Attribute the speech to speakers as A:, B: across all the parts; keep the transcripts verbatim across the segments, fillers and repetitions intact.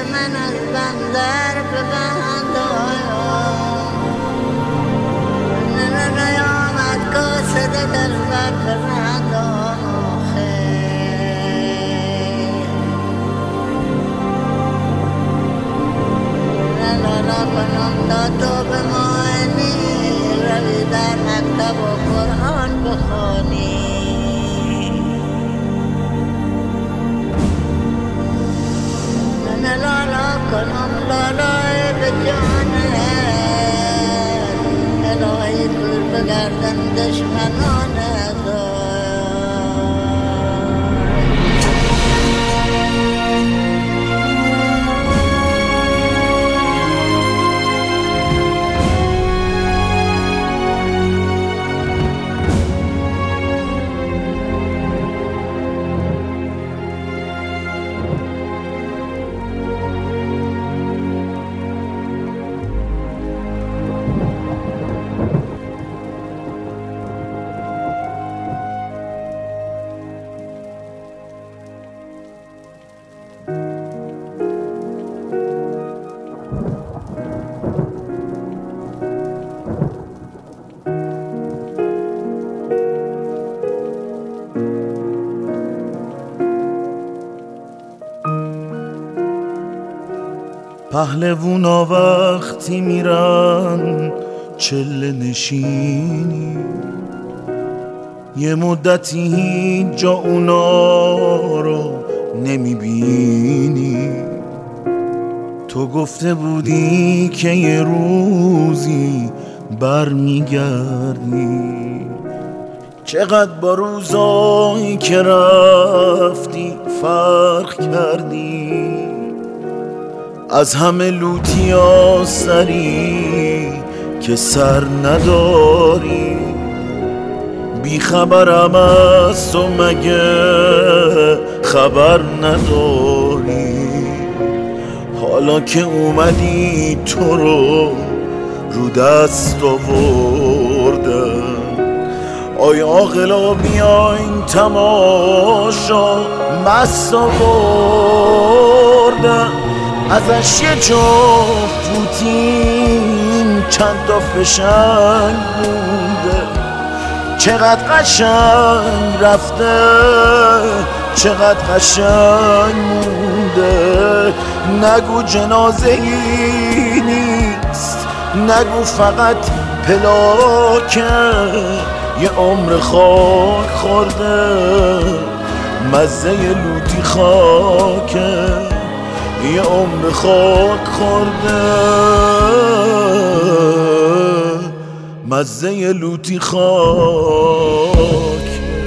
A: من از بندر به بندایم نیامد کاسده در بر برندام لالا کنم تا تو به معنی روی در مکتب و قرآن بخوانی من لالا کنم لالای به جانت الهی دور بگردن دشمنانت
B: پهلوونا وقتی میرن چله نشینی یه مدتی هیچ جا اونا رو نمیبینی تو گفته بودی که یه روزی بر میگردی چقدر با روزایی که رفتی فرق کردی از همه لوتیا سری که سر نداری بی خبرم از تو مگه خبر نداری حالا که اومدی تو رو رو دست آوردن آیا عاقلا بیاین تماشا مست آوردن ازش یه جفت فوتین چند تا فشنگ مونده چقدر قشنگ رفته چقدر قشنگ مونده نگو جنازه ای نیست نگو فقط پلاکه یه عمر خاک خورده مزه لوتی خاکه یه عمر خاک خورده مزه لوتی خاک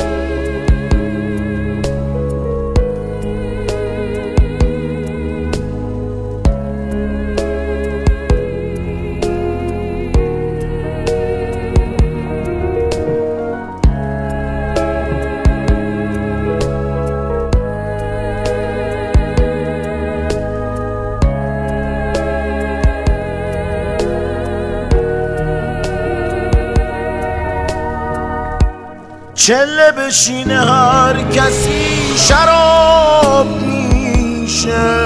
B: چله بشینه هر کسی شراب میشه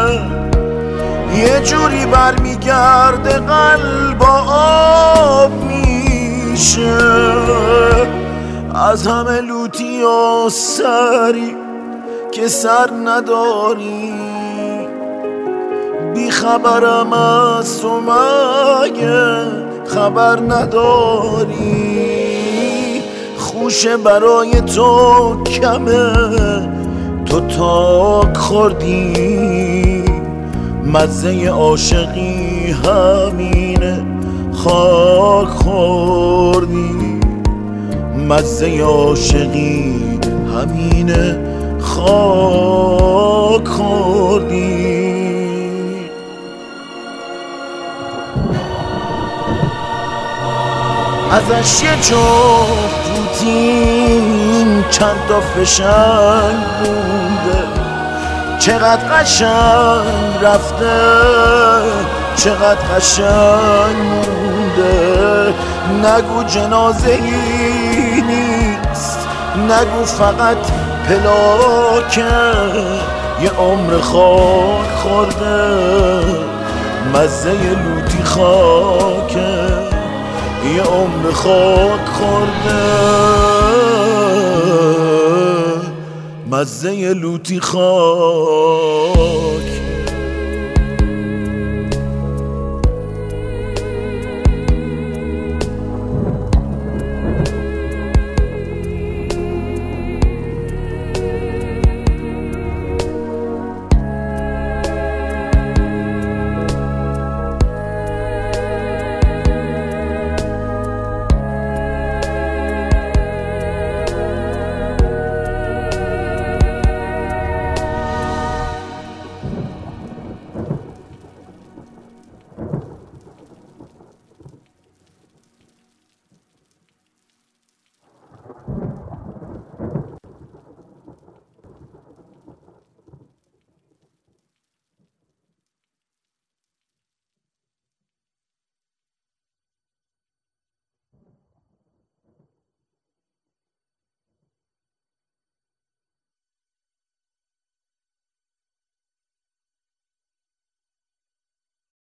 B: یه جوری برمیگرده قلب آب میشه از همه لوتی و سری که سر نداری بی خبرم از تو مگه خبر نداری خوشه برای تو کمه تو تاک خوردی مزه عاشقی همینه خاک خوردی مزه عاشقی همینه خاک خوردی ازش یه جفت فوتین چند تا فشنگ مونده چقدر قشنگ رفته چقدر قشنگ مونده نگو جنازه ای نیست نگو فقط پلاکه یه عمر خاک خورده مزه لوتی خاکه، یه عمر خاک خورده مزه لوتی خاک.